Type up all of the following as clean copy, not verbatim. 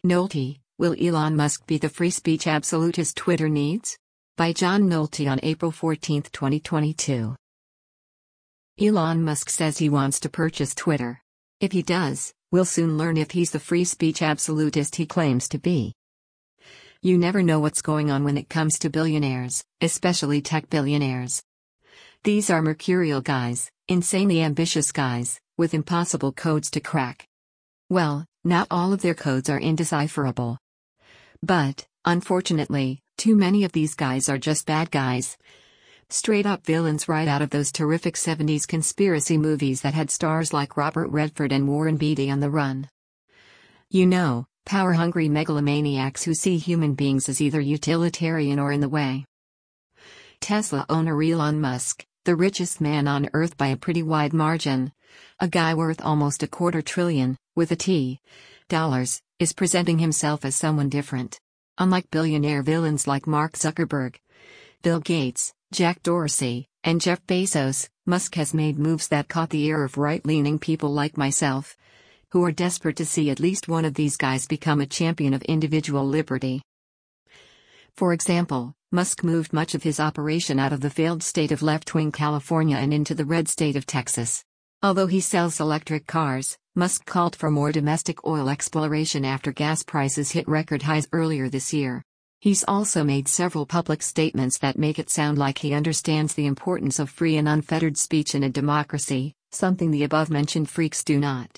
Nolte, will Elon Musk be the free speech absolutist Twitter needs? By John Nolte on April 14, 2022. Elon Musk says he wants to purchase Twitter. If he does, we'll soon learn if he's the free speech absolutist he claims to be. You never know what's going on when it comes to billionaires, especially tech billionaires. These are mercurial guys, insanely ambitious guys, with impossible codes to crack. Well, not all of their codes are indecipherable. But, unfortunately, too many of these guys are just bad guys. Straight up villains right out of those terrific 70s conspiracy movies that had stars like Robert Redford and Warren Beatty on the run. You know, power-hungry megalomaniacs who see human beings as either utilitarian or in the way. Tesla owner Elon Musk, the richest man on Earth by a pretty wide margin, a guy worth almost $250 trillion, with a T, dollars, is presenting himself as someone different. Unlike billionaire villains like Mark Zuckerberg, Bill Gates, Jack Dorsey, and Jeff Bezos, Musk has made moves that caught the ear of right-leaning people like myself, who are desperate to see at least one of these guys become a champion of individual liberty. For example, Musk moved much of his operation out of the failed state of left-wing California and into the red state of Texas. Although he sells electric cars, Musk called for more domestic oil exploration after gas prices hit record highs earlier this year. He's also made several public statements that make it sound like he understands the importance of free and unfettered speech in a democracy, something the above-mentioned freaks do not.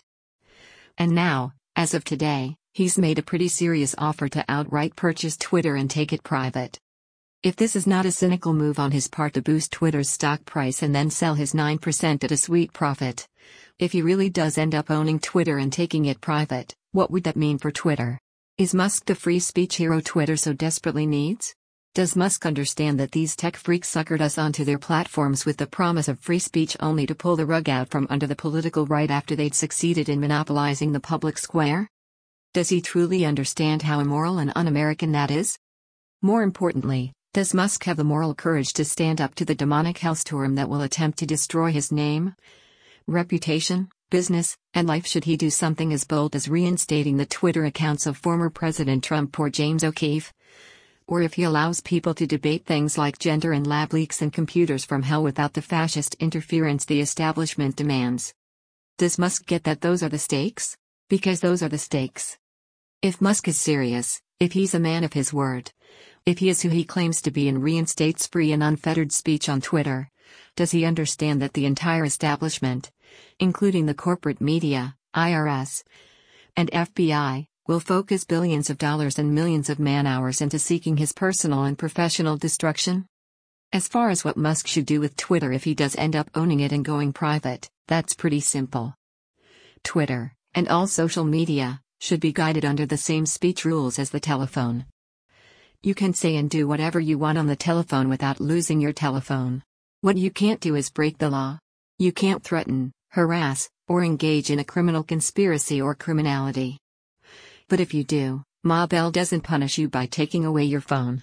And now, as of today, he's made a pretty serious offer to outright purchase Twitter and take it private. If this is not a cynical move on his part to boost Twitter's stock price and then sell his 9% at a sweet profit, if he really does end up owning Twitter and taking it private, what would that mean for Twitter? Is Musk the free speech hero Twitter so desperately needs? Does Musk understand that these tech freaks suckered us onto their platforms with the promise of free speech only to pull the rug out from under the political right after they'd succeeded in monopolizing the public square? Does he truly understand how immoral and un-American that is? More importantly, does Musk have the moral courage to stand up to the demonic hellstorm that will attempt to destroy his name, reputation, business, and life should he do something as bold as reinstating the Twitter accounts of former President Trump or James O'Keefe? Or if he allows people to debate things like gender and lab leaks and computers from hell without the fascist interference the establishment demands? Does Musk get that those are the stakes? Because those are the stakes. If Musk is serious, if he's a man of his word, if he is who he claims to be and reinstates free and unfettered speech on Twitter, does he understand that the entire establishment, including the corporate media, IRS, and FBI, will focus billions of dollars and millions of man-hours into seeking his personal and professional destruction? As far as what Musk should do with Twitter if he does end up owning it and going private, that's pretty simple. Twitter, and all social media, should be guided under the same speech rules as the telephone. You can say and do whatever you want on the telephone without losing your telephone. What you can't do is break the law. You can't threaten, harass, or engage in a criminal conspiracy or criminality. But if you do, Ma Bell doesn't punish you by taking away your phone.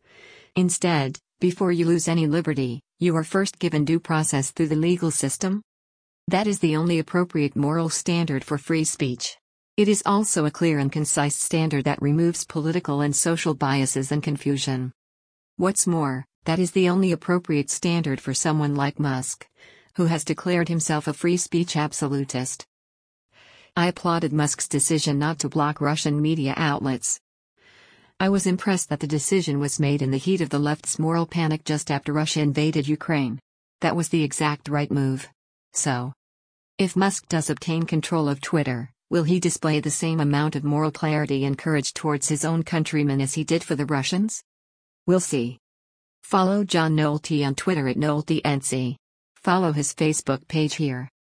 Instead, before you lose any liberty, you are first given due process through the legal system. That is the only appropriate moral standard for free speech. It is also a clear and concise standard that removes political and social biases and confusion. What's more, that is the only appropriate standard for someone like Musk, who has declared himself a free speech absolutist. I applauded Musk's decision not to block Russian media outlets. I was impressed that the decision was made in the heat of the left's moral panic just after Russia invaded Ukraine. That was the exact right move. So, if Musk does obtain control of Twitter, will he display the same amount of moral clarity and courage towards his own countrymen as he did for the Russians? We'll see. Follow John Nolte on Twitter at NolteNC. Follow his Facebook page here.